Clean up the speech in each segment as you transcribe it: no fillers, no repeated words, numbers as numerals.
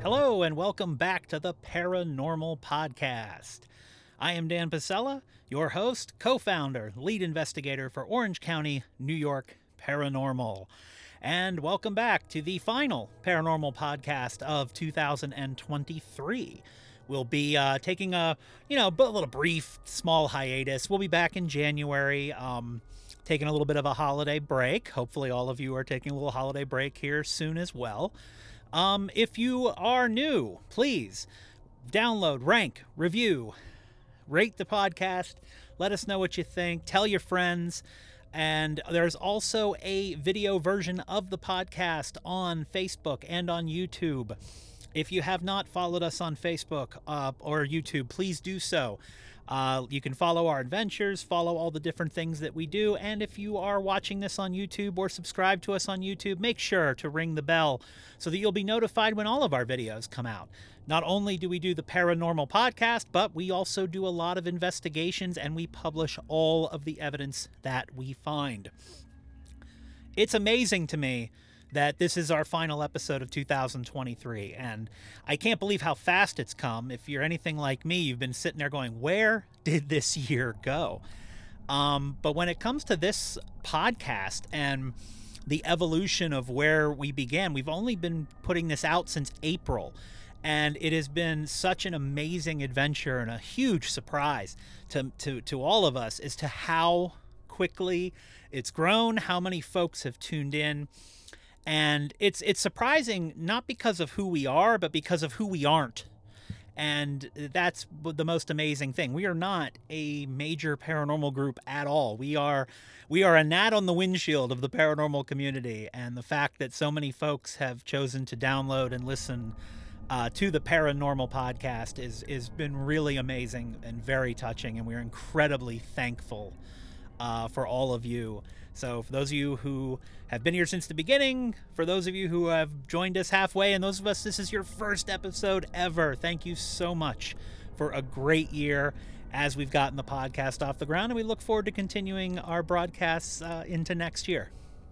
Hello, and welcome back to the Paranormal Podcast. I am Dan Pasella, your host, co-founder, lead investigator for Orange County, New York Paranormal. And welcome back to the final Paranormal Podcast of 2023. We'll be taking a little brief, small hiatus. We'll be back in January, taking a little bit of a holiday break. Hopefully all of you are taking a little holiday break here soon as well. If you are new, please download, rank, review, rate the podcast. Let us know what you think. Tell your friends. And there's also a video version of the podcast on Facebook and on YouTube. If you have not followed us on Facebook or YouTube, please do so. You can follow our adventures, follow all the different things that we do, and if you are watching this on YouTube or subscribe to us on YouTube, make sure to ring the bell so that you'll be notified when all of our videos come out. Not only do we do the Paranormal Podcast, but we also do a lot of investigations, and we publish all of the evidence that we find. It's amazing to me that this is our final episode of 2023, and I can't believe how fast it's come. If you're anything like me, you've been sitting there going, where did this year go? But when it comes to this podcast and the evolution of where we began, we've only been putting this out since April, and it has been such an amazing adventure and a huge surprise to all of us as to how quickly it's grown, how many folks have tuned in. And it's surprising, not because of who we are, but because of who we aren't. And that's the most amazing thing. We are not a major paranormal group at all. We are a gnat on the windshield of the paranormal community. And the fact that so many folks have chosen to download and listen to the Paranormal Podcast is been really amazing and very touching. And we're incredibly thankful for all of you. So for those of you who have been here since the beginning, for those of you who have joined us halfway, and those of us, this is your first episode ever, thank you so much for a great year as we've gotten the podcast off the ground, and we look forward to continuing our broadcasts into next year.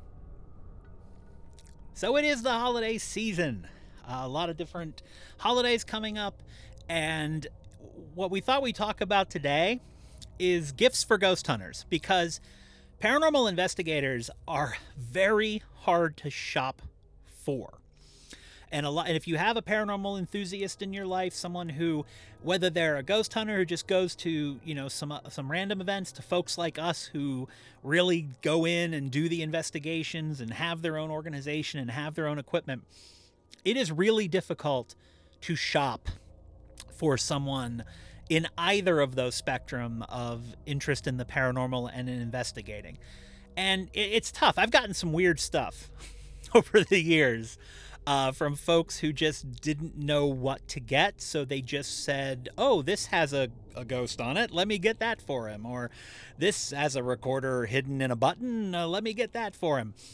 So it is the holiday season. A lot of different holidays coming up, and what we thought we'd talk about today is gifts for ghost hunters, because paranormal investigators are very hard to shop for. And if you have a paranormal enthusiast in your life, someone who, whether they're a ghost hunter who just goes to, some random events, to folks like us who really go in and do the investigations and have their own organization and have their own equipment, it is really difficult to shop for someone in either of those spectrum of interest in the paranormal and in investigating. And it's tough. I've gotten some weird stuff over the years from folks who just didn't know what to get. So they just said, oh, this has a ghost on it. Let me get that for him. Or this has a recorder hidden in a button. Let me get that for him.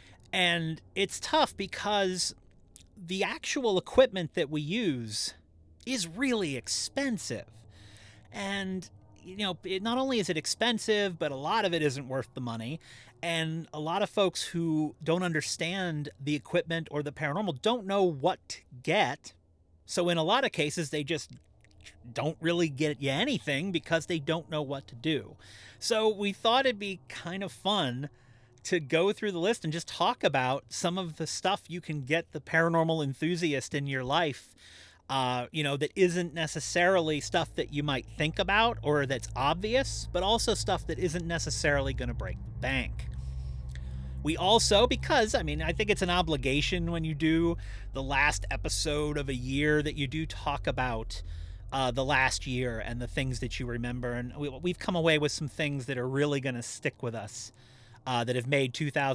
And it's tough because the actual equipment that we use is really expensive. And, not only is it expensive, but a lot of it isn't worth the money. And a lot of folks who don't understand the equipment or the paranormal don't know what to get. So in a lot of cases, they just don't really get you anything because they don't know what to do. So we thought it'd be kind of fun to go through the list and just talk about some of the stuff you can get the paranormal enthusiast in your life that isn't necessarily stuff that you might think about or that's obvious, but also stuff that isn't necessarily going to break the bank. We also, because, I think it's an obligation when you do the last episode of a year that you do talk about the last year and the things that you remember. And we've come away with some things that are really going to stick with us that have made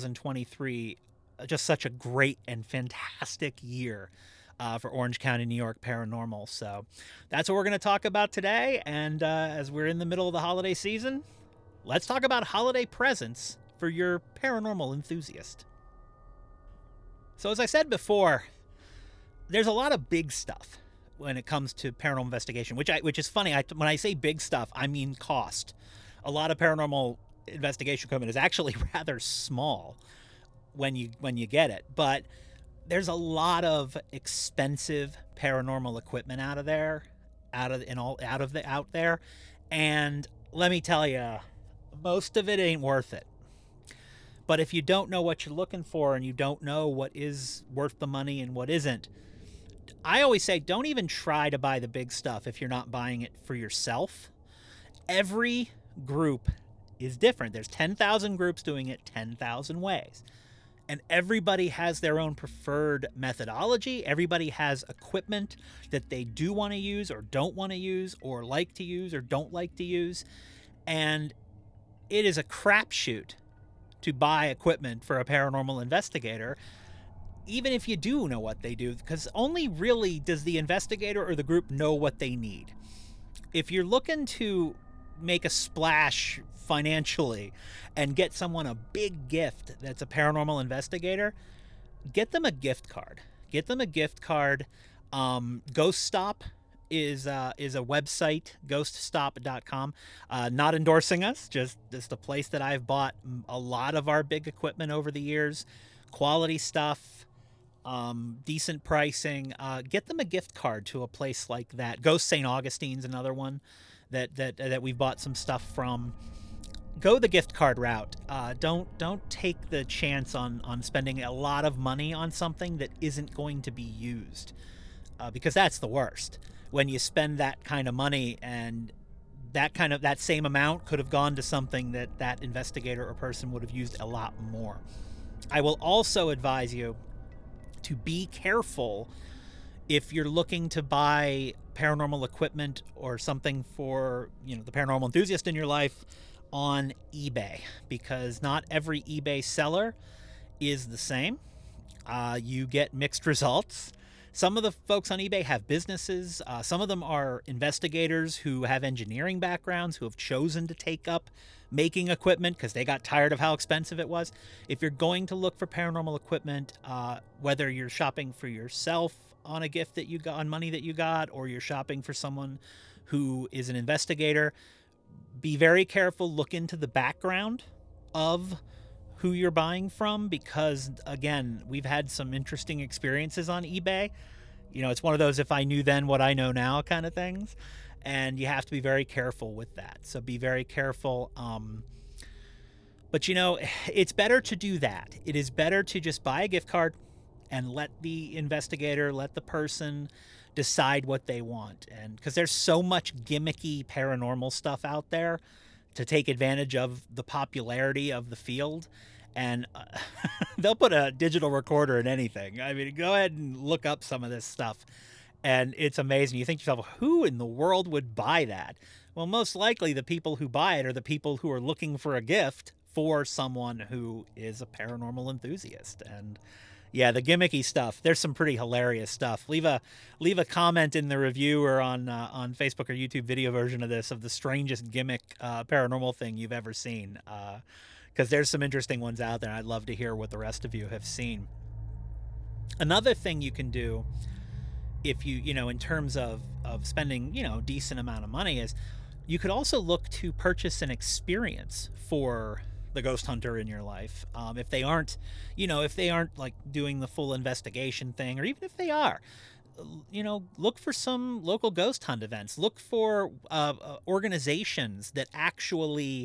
2023 just such a great and fantastic year for Orange County, New York Paranormal. So that's what we're going to talk about today. And as we're in the middle of the holiday season, let's talk about holiday presents for your paranormal enthusiast. So as I said before, there's a lot of big stuff when it comes to paranormal investigation, which is funny. When I say big stuff, I mean cost. A lot of paranormal investigation equipment is actually rather small when you get it. But there's a lot of expensive paranormal equipment out there, out there, and let me tell you, most of it ain't worth it. But if you don't know what you're looking for and you don't know what is worth the money and what isn't, I always say don't even try to buy the big stuff if you're not buying it for yourself. Every group is different. There's 10,000 groups doing it 10,000 ways. And everybody has their own preferred methodology. Everybody has equipment that they do want to use or don't want to use or like to use or don't like to use. And it is a crapshoot to buy equipment for a paranormal investigator, even if you do know what they do, because only really does the investigator or the group know what they need. If you're looking to make a splash financially and get someone a big gift that's a paranormal investigator, get them a gift card. Get them a gift card. Ghost Stop is a website, ghoststop.com. Not endorsing us, just a place that I've bought a lot of our big equipment over the years. Quality stuff, decent pricing. Get them a gift card to a place like that. Ghost St. Augustine's another one that we've bought some stuff from. Go the gift card route. Don't take the chance on spending a lot of money on something that isn't going to be used, because that's the worst. When you spend that kind of money and that same amount could have gone to something that investigator or person would have used a lot more. I will also advise you to be careful if you're looking to buy paranormal equipment or something for, the paranormal enthusiast in your life on eBay, because not every eBay seller is the same. You get mixed results. Some of the folks on eBay have businesses. Some of them are investigators who have engineering backgrounds who have chosen to take up making equipment because they got tired of how expensive it was. If you're going to look for paranormal equipment, whether you're shopping for yourself on a gift that you got, on money that you got, or you're shopping for someone who is an investigator, be very careful. Look into the background of who you're buying from, because again, we've had some interesting experiences on eBay. It's one of those if I knew then what I know now kind of things, and you have to be very careful with that. So be very careful. But it's better to do that. It is better to just buy a gift card and let the investigator, let the person decide what they want. And because there's so much gimmicky paranormal stuff out there to take advantage of the popularity of the field. And they'll put a digital recorder in anything. I mean, go ahead and look up some of this stuff, and it's amazing. You think to yourself, who in the world would buy that? Well, most likely the people who buy it are the people who are looking for a gift for someone who is a paranormal enthusiast. And yeah, the gimmicky stuff, there's some pretty hilarious stuff. Leave a comment in the review or on Facebook or YouTube video version of this, of the strangest gimmick paranormal thing you've ever seen. Because there's some interesting ones out there. I'd love to hear what the rest of you have seen. Another thing you can do, if you, in terms of spending, a decent amount of money, is you could also look to purchase an experience for the ghost hunter in your life. If they aren't like doing the full investigation thing, or even if they are, look for some local ghost hunt events. Look for organizations that actually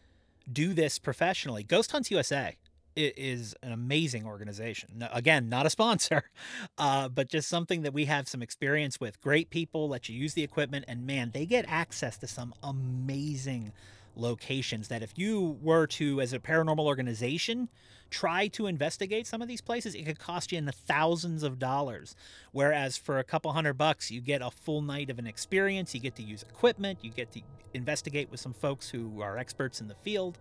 do this professionally. Ghost Hunts USA is an amazing organization. Again, not a sponsor, but just something that we have some experience with. Great people, let you use the equipment, and man, they get access to some amazing locations that if you were to, as a paranormal organization, try to investigate some of these places, it could cost you in the thousands of dollars. Whereas for a couple $100, you get a full night of an experience. You get to use equipment. You get to investigate with some folks who are experts in the field.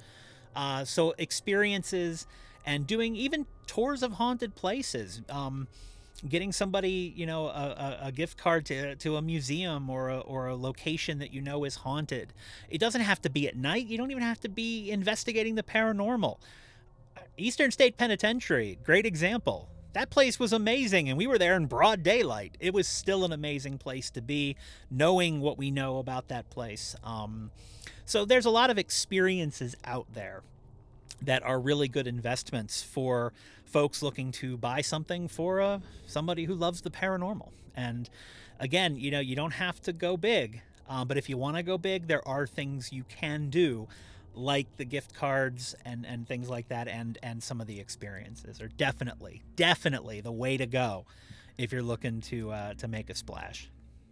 So experiences, and doing even tours of haunted places. Getting somebody, a gift card to a museum or a location that is haunted. It doesn't have to be at night. You don't even have to be investigating the paranormal. Eastern State Penitentiary, great example. That place was amazing, and we were there in broad daylight. It was still an amazing place to be, knowing what we know about that place. So there's a lot of experiences out there that are really good investments for folks looking to buy something for somebody who loves the paranormal. And again, you don't have to go big, but if you want to go big, there are things you can do, like the gift cards and things like that, and some of the experiences are definitely the way to go if you're looking to make a splash.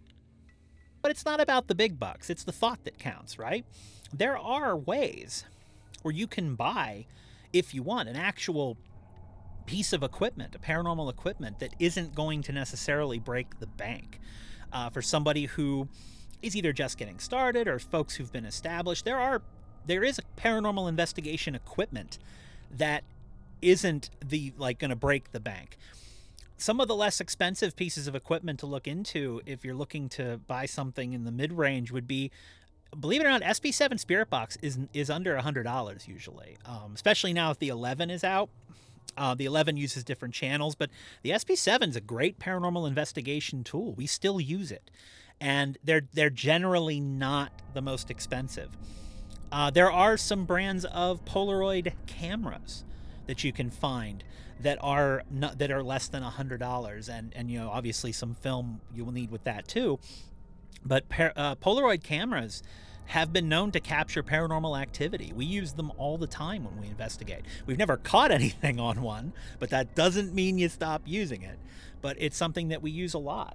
But it's not about the big bucks. It's the thought that counts, right? There are ways where you can buy, if you want, an actual piece of equipment, a paranormal equipment that isn't going to necessarily break the bank. For somebody who is either just getting started or folks who've been established, there is a paranormal investigation equipment that isn't going to break the bank. Some of the less expensive pieces of equipment to look into if you're looking to buy something in the mid-range would be, believe it or not, SB7 Spirit Box is under $100 usually, especially now if the 11 is out. The 11 uses different channels, but the SB7 is a great paranormal investigation tool. We still use it, and they're generally not the most expensive. There are some brands of Polaroid cameras that you can find that are less than $100, and obviously some film you will need with that too. But Polaroid cameras have been known to capture paranormal activity. We use them all the time when we investigate. We've never caught anything on one, but that doesn't mean you stop using it. But it's something that we use a lot.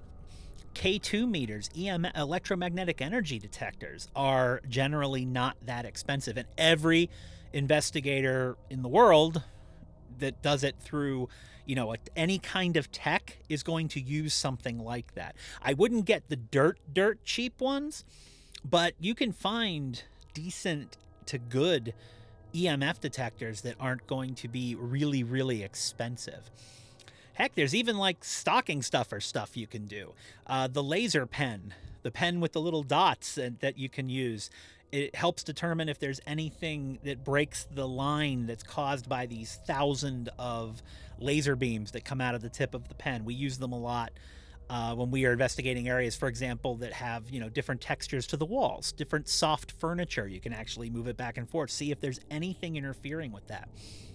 K2 meters, electromagnetic energy detectors, are generally not that expensive, and every investigator in the world that does it through any kind of tech is going to use something like that. I wouldn't get the dirt cheap ones, but you can find decent to good EMF detectors that aren't going to be really, really expensive. Heck, there's even like stocking stuffer stuff you can do. The laser pen, the pen with the little dots that you can use, it helps determine if there's anything that breaks the line that's caused by these 1,000 of laser beams that come out of the tip of the pen. We use them a lot when we are investigating areas, for example, that have different textures to the walls, different soft furniture. You can actually move it back and forth, see if there's anything interfering with that.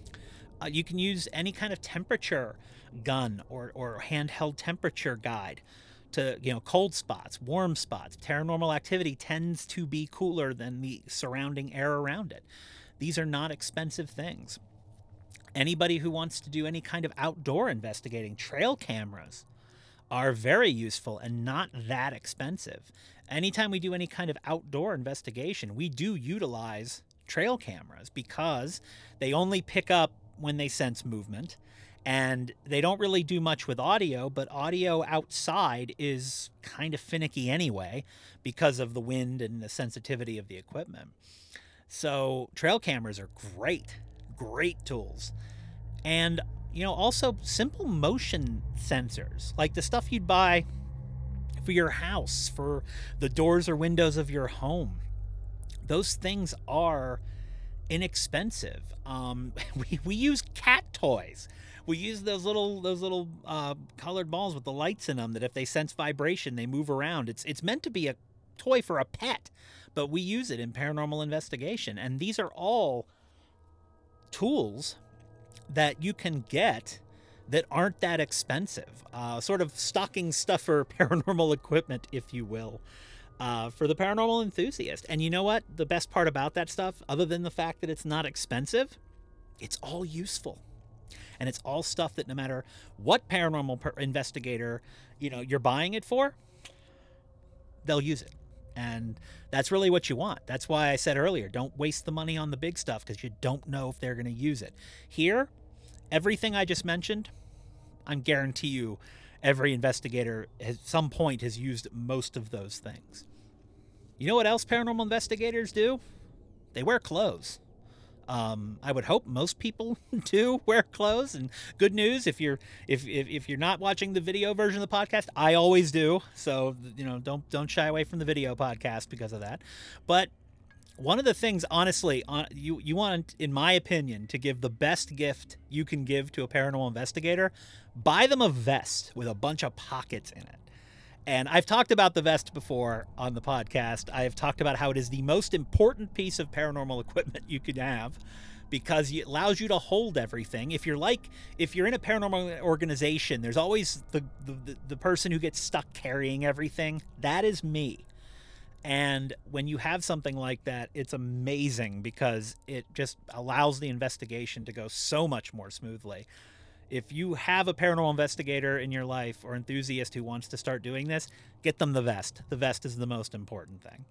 You can use any kind of temperature gun or handheld temperature guide to cold spots, warm spots. Paranormal activity tends to be cooler than the surrounding air around it. These are not expensive things. Anybody who wants to do any kind of outdoor investigating, trail cameras are very useful and not that expensive. Anytime we do any kind of outdoor investigation, we do utilize trail cameras because they only pick up when they sense movement, and they don't really do much with audio, but audio outside is kind of finicky anyway because of the wind and the sensitivity of the equipment. So trail cameras are great tools. And also simple motion sensors, like the stuff you'd buy for your house, for the doors or windows of your home. Those things are inexpensive. We use cat toys. We use those little colored balls with the lights in them that if they sense vibration, they move around. It's meant to be a toy for a pet, but we use it in paranormal investigation. And these are all tools that you can get that aren't that expensive. Sort of stocking stuffer paranormal equipment, if you will, for the paranormal enthusiast. And you know what? The best part about that stuff, other than the fact that it's not expensive, it's all useful. And it's all stuff that no matter what paranormal investigator you're buying it for, they'll use it. And that's really what you want. That's why I said earlier, don't waste the money on the big stuff because you don't know if they're going to use it. Here, everything I just mentioned, I guarantee you every investigator at some point has used most of those things. You know what else paranormal investigators do? They wear clothes. I would hope most people do wear clothes. And good news, if you're not watching the video version of the podcast, I always do. So don't shy away from the video podcast because of that. But one of the things, honestly, you want, in my opinion, to give the best gift you can give to a paranormal investigator, buy them a vest with a bunch of pockets in it. And I've talked about the vest before on the podcast. I have talked about how it is the most important piece of paranormal equipment you could have because it allows you to hold everything. If you're in a paranormal organization, there's always the person who gets stuck carrying everything. That is me. And when you have something like that, it's amazing because it just allows the investigation to go so much more smoothly. If you have a paranormal investigator in your life or enthusiast who wants to start doing this, get them the vest. The vest is the most important thing.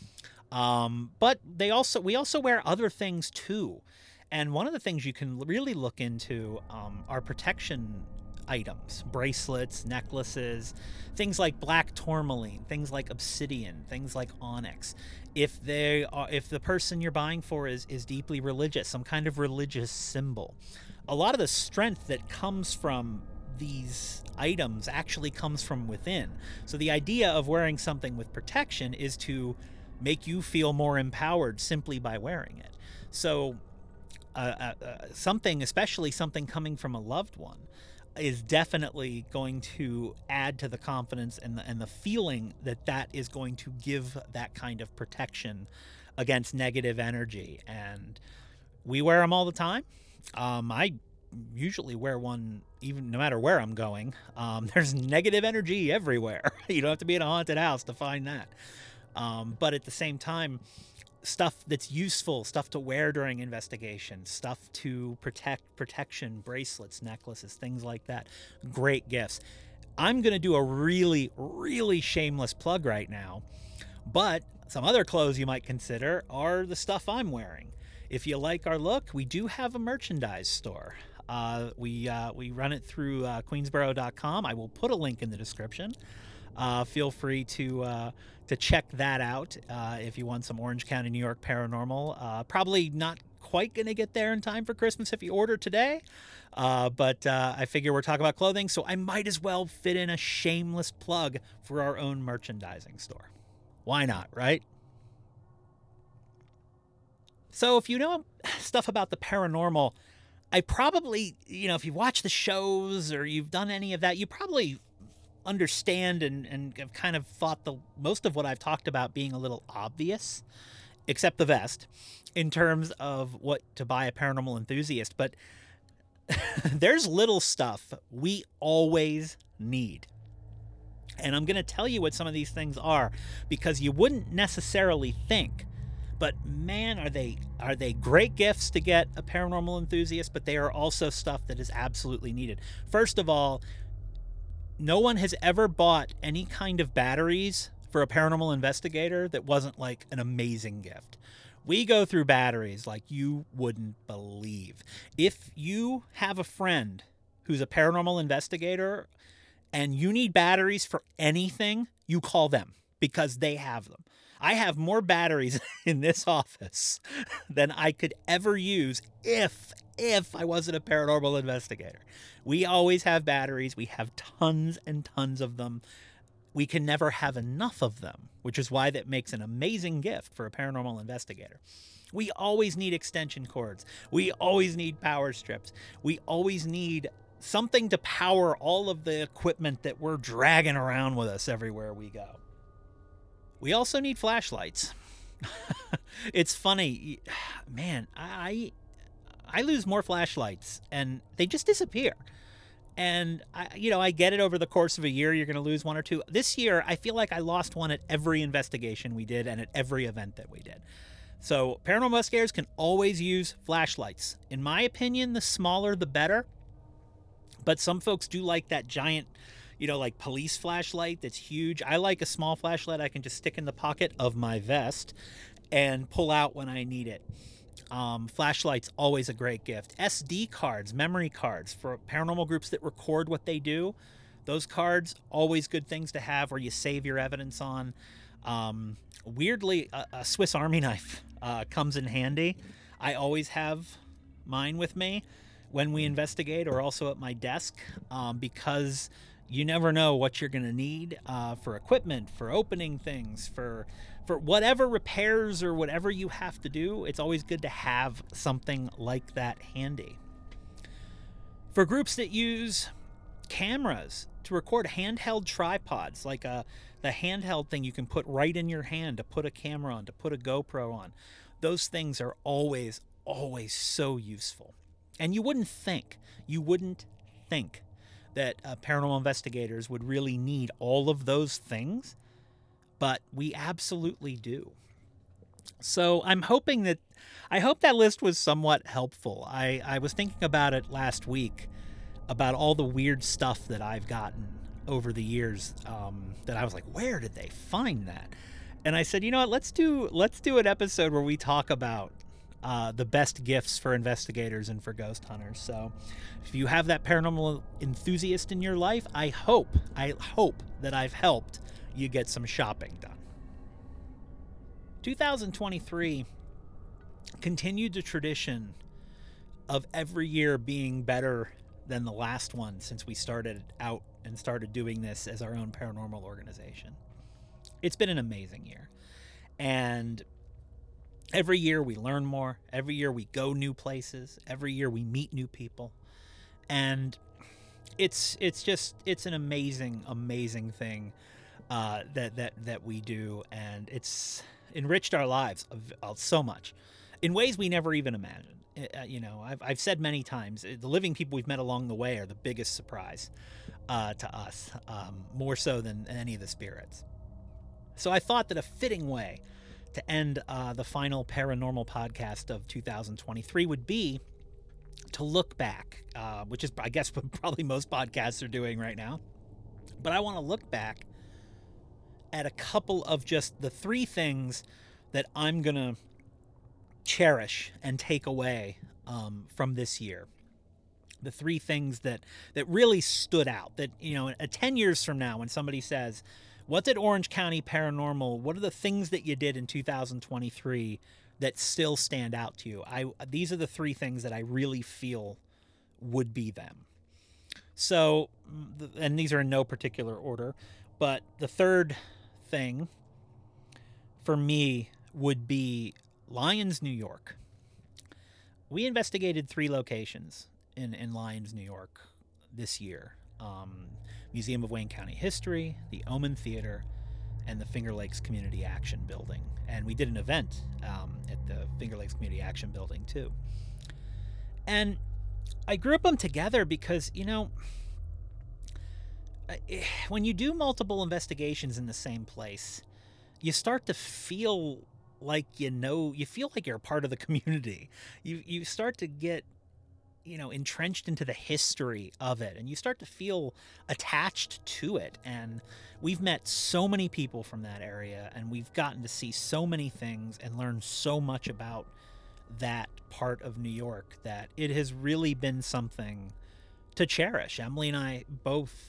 But we also wear other things too. And one of the things you can really look into are protection items, bracelets, necklaces, things like black tourmaline, things like obsidian, things like onyx. If the person you're buying for is deeply religious, some kind of religious symbol, a lot of the strength that comes from these items actually comes from within. So the idea of wearing something with protection is to make you feel more empowered simply by wearing it. So something, especially something coming from a loved one, is definitely going to add to the confidence and the feeling that is going to give that kind of protection against negative energy. And we wear them all the time. I usually wear one even no matter where I'm going. There's negative energy everywhere. You don't have to be in a haunted house to find that. But at the same time, stuff that's useful, stuff to wear during investigation, stuff to protection, bracelets, necklaces, things like that. Great gifts. I'm going to do a really, really shameless plug right now, but some other clothes you might consider are the stuff I'm wearing. If you like our look, we do have a merchandise store. We run it through queensboro.com. I will put a link in the description. Feel free to check that out if you want some Orange County, New York paranormal. Probably not quite going to get there in time for Christmas if you order today, but I figure we're talking about clothing, so I might as well fit in a shameless plug for our own merchandising store. Why not, right? So if you know stuff about the paranormal, I probably, if you watch the shows or you've done any of that, you probably understand and have kind of thought most of what I've talked about being a little obvious, except the vest, in terms of what to buy a paranormal enthusiast. But there's little stuff we always need. And I'm going to tell you what some of these things are, because you wouldn't necessarily think. But man, are they great gifts to get a paranormal enthusiast, but they are also stuff that is absolutely needed. First of all, no one has ever bought any kind of batteries for a paranormal investigator that wasn't like an amazing gift. We go through batteries like you wouldn't believe. If you have a friend who's a paranormal investigator and you need batteries for anything, you call them because they have them. I have more batteries in this office than I could ever use if I wasn't a paranormal investigator. We always have batteries. We have tons and tons of them. We can never have enough of them, which is why that makes an amazing gift for a paranormal investigator. We always need extension cords. We always need power strips. We always need something to power all of the equipment that we're dragging around with us everywhere we go. We also need flashlights. It's funny, man, I lose more flashlights and they just disappear. And I get it, over the course of a year, you're going to lose one or two. This year, I feel like I lost one at every investigation we did and at every event that we did. So paranormal investigators can always use flashlights. In my opinion, the smaller, the better. But some folks do like that giant, like police flashlight that's huge. I like a small flashlight I can just stick in the pocket of my vest and pull out when I need it. Flashlights, always a great gift. SD cards, memory cards for paranormal groups that record what they do. Those cards, always good things to have where you save your evidence on. Weirdly, a Swiss Army knife comes in handy. I always have mine with me when we investigate, or also at my desk, because you never know what you're going to need for equipment, for opening things, for whatever repairs or whatever you have to do. It's always good to have something like that handy. For groups that use cameras to record, handheld tripods, like the handheld thing you can put right in your hand to put a camera on, to put a GoPro on, those things are always, always so useful. And you wouldn't think that paranormal investigators would really need all of those things, but we absolutely do. So I hope that list was somewhat helpful. I was thinking about it last week, about all the weird stuff that I've gotten over the years, that I was like, where did they find that? And I said, you know what, let's do an episode where we talk about the best gifts for investigators and for ghost hunters. So if you have that paranormal enthusiast in your life, I hope that I've helped you get some shopping done. 2023 continued the tradition of every year being better than the last one since we started out and started doing this as our own paranormal organization. It's been an amazing year. And every year we learn more. Every year we go new places. Every year we meet new people. And it's an amazing thing that we do, and it's enriched our lives so much in ways we never even imagined. I've said many times, the living people we've met along the way are the biggest surprise to us, more so than any of the spirits. So I thought that a fitting way to end the final paranormal podcast of 2023 would be to look back, which is, I guess, what probably most podcasts are doing right now. But I want to look back at a couple of just the three things that I'm going to cherish and take away from this year. The three things that really stood out, that, 10 years from now, when somebody says, what's at Orange County Paranormal? What are the things that you did in 2023 that still stand out to you? These are the three things that I really feel would be them. So, and these are in no particular order, but the third thing for me would be Lyons, New York. We investigated 3 locations in Lyons, New York this year. Museum of Wayne County History, the Omen Theater, and the Finger Lakes Community Action Building. And we did an event at the Finger Lakes Community Action Building too. And I grouped them together because, when you do multiple investigations in the same place, you start to feel like you feel like you're a part of the community. You start to get entrenched into the history of it, and you start to feel attached to it. And we've met so many people from that area, and we've gotten to see so many things and learn so much about that part of New York that it has really been something to cherish. Emily and I both,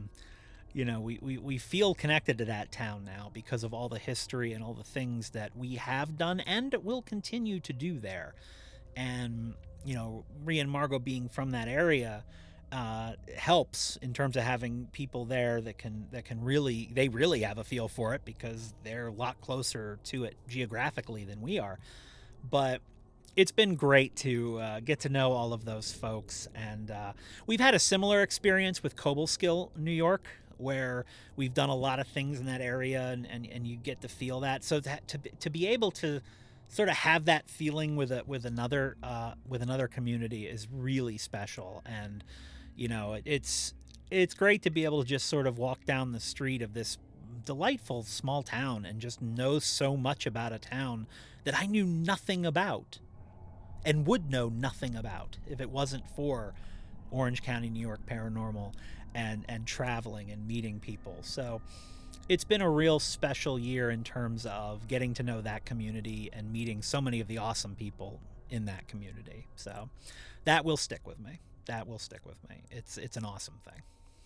we feel connected to that town now because of all the history and all the things that we have done and will continue to do there. And Rhea and Margot being from that area helps in terms of having people there that can really have a feel for it, because they're a lot closer to it geographically than we are. But it's been great to get to know all of those folks. And we've had a similar experience with Cobleskill, New York, where we've done a lot of things in that area, and you get to feel that. So that to be able to sort of have that feeling with another community is really special. And it's great to be able to just sort of walk down the street of this delightful small town and just know so much about a town that I knew nothing about and would know nothing about if it wasn't for Orange County, New York Paranormal and traveling and meeting people. So it's been a real special year in terms of getting to know that community and meeting so many of the awesome people in that community. So that will stick with me. It's an awesome thing.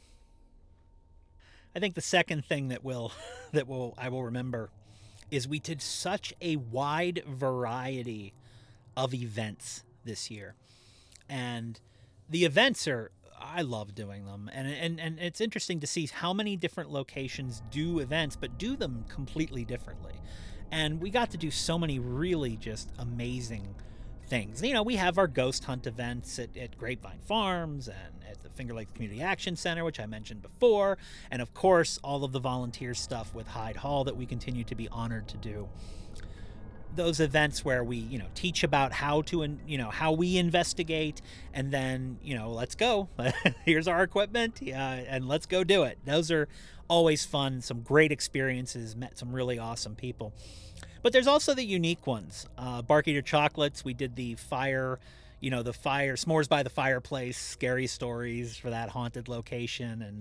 I think the second thing that I will remember is we did such a wide variety of events this year. And the events I love doing them. And it's interesting to see how many different locations do events, but do them completely differently. And we got to do so many really just amazing things. We have our ghost hunt events at Grapevine Farms and at the Finger Lakes Community Action Center, which I mentioned before. And of course, all of the volunteer stuff with Hyde Hall that we continue to be honored to do. those events where we, teach about how to, how we investigate, and then, let's go. Here's our equipment, and let's go do it. Those are always fun. Some great experiences. Met some really awesome people. But there's also the unique ones. Bark Eater Chocolates. We did the fire, the fire s'mores by the fireplace, scary stories for that haunted location, and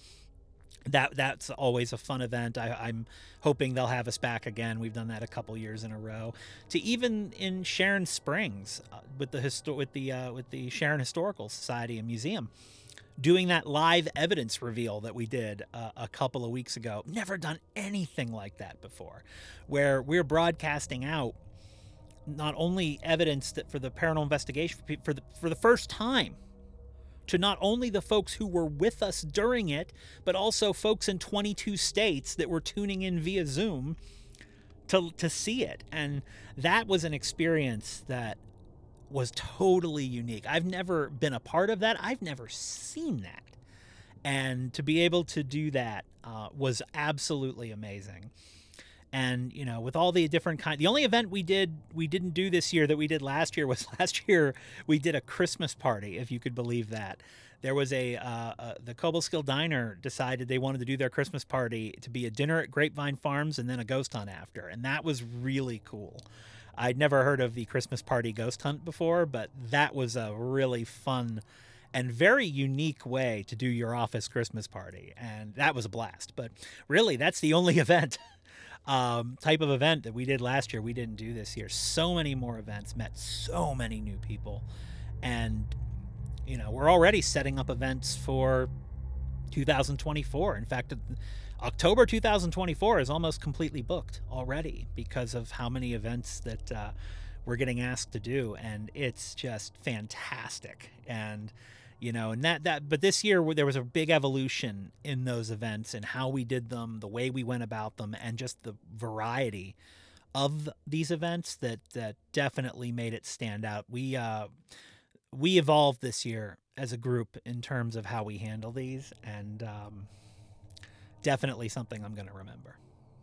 that's always a fun event. I'm hoping they'll have us back again. We've done that a couple years in a row. To even in Sharon Springs with the Sharon Historical Society and Museum, doing that live evidence reveal that we did a couple of weeks ago. Never done anything like that before, where we're broadcasting out not only evidence that for the paranormal investigation for the first time to not only the folks who were with us during it, but also folks in 22 states that were tuning in via Zoom to see it. And that was an experience that was totally unique. I've never been a part of that. I've never seen that. And to be able to do that was absolutely amazing. And, with all the different the only event we didn't do this year that we did last year was last year we did a Christmas party, if you could believe that. There was the Cobleskill Diner decided they wanted to do their Christmas party to be a dinner at Grapevine Farms and then a ghost hunt after. And that was really cool. I'd never heard of the Christmas party ghost hunt before, but that was a really fun and very unique way to do your office Christmas party. And that was a blast. But really, that's the only event type of event that we did last year we didn't do this year. So many more events, met so many new people, and we're already setting up events for 2024. In fact, October 2024 is almost completely booked already because of how many events that we're getting asked to do, and it's just fantastic. And but this year there was a big evolution in those events and how we did them, the way we went about them, and just the variety of these events that definitely made it stand out. We evolved this year as a group in terms of how we handle these, and definitely something I'm going to remember.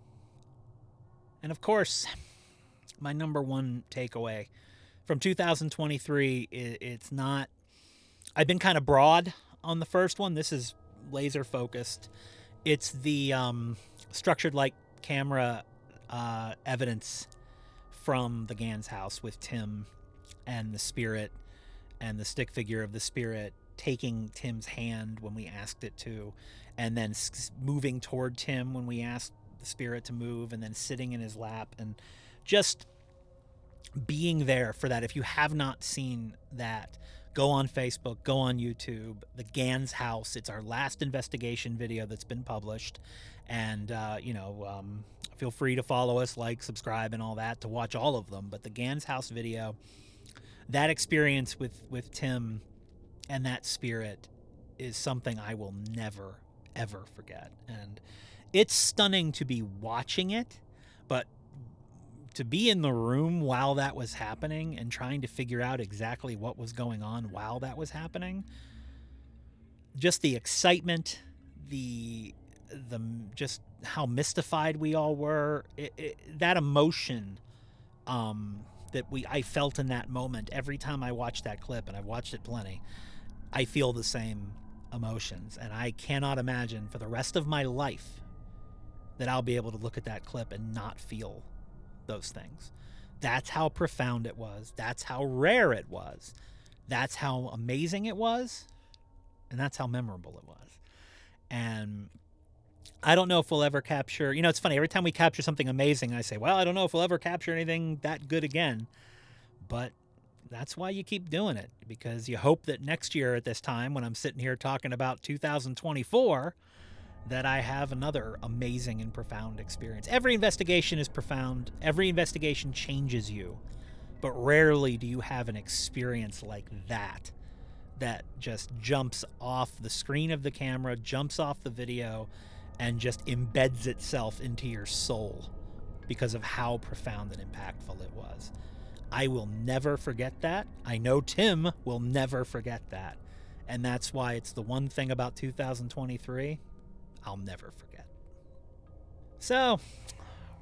And of course, my number one takeaway from 2023, it's not. I've been kind of broad on the first one. This is laser focused. It's the structured light camera evidence from the Gans house with Tim and the spirit and the stick figure of the spirit taking Tim's hand when we asked it to, and then moving toward Tim when we asked the spirit to move, and then sitting in his lap, and just being there for that. If you have not seen that, go on Facebook, go on YouTube, the Gans house. It's our last investigation video that's been published. And, feel free to follow us, like, subscribe, and all that to watch all of them. But the Gans house video, that experience with Tim and that spirit is something I will never, ever forget. And it's stunning to be watching it, but to be in the room while that was happening and trying to figure out exactly what was going on while that was happening, just the excitement, the just how mystified we all were, that emotion that I felt in that moment. Every time I watch that clip, and I've watched it plenty, I feel the same emotions, and I cannot imagine for the rest of my life that I'll be able to look at that clip and not feel those things. That's how profound it was. That's how rare it was. That's how amazing it was. And that's how memorable it was. And I don't know if we'll ever capture, it's funny, every time we capture something amazing, I say, well, I don't know if we'll ever capture anything that good again. But that's why you keep doing it, because you hope that next year at this time, when I'm sitting here talking about 2024, that I have another amazing and profound experience. Every investigation is profound. Every investigation changes you. But rarely do you have an experience like that just jumps off the screen of the camera, jumps off the video, and just embeds itself into your soul because of how profound and impactful it was. I will never forget that. I know Tim will never forget that. And that's why it's the one thing about 2023 I'll never forget. So,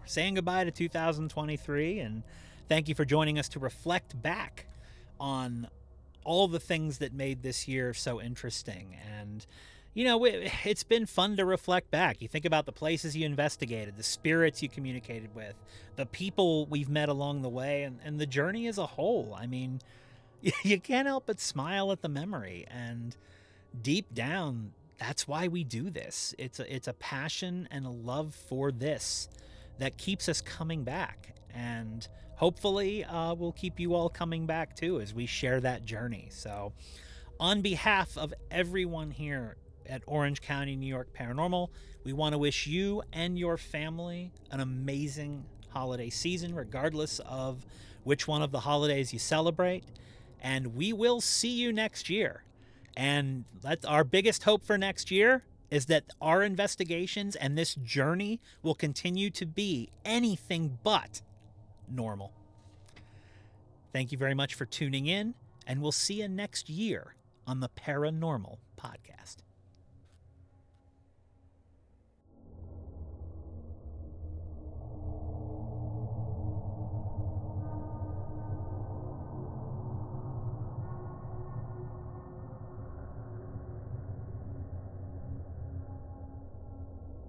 saying goodbye to 2023, and thank you for joining us to reflect back on all the things that made this year so interesting. And it's been fun to reflect back. You think about the places you investigated, the spirits you communicated with, the people we've met along the way, and the journey as a whole. I mean, you can't help but smile at the memory. And deep down, that's why we do this. It's a passion and a love for this that keeps us coming back. And hopefully we'll keep you all coming back too as we share that journey. So on behalf of everyone here at Orange County, New York Paranormal, we want to wish you and your family an amazing holiday season, regardless of which one of the holidays you celebrate. And we will see you next year. And that's our biggest hope for next year, is that our investigations and this journey will continue to be anything but normal. Thank you very much for tuning in, and we'll see you next year on the Paranormal Podcast.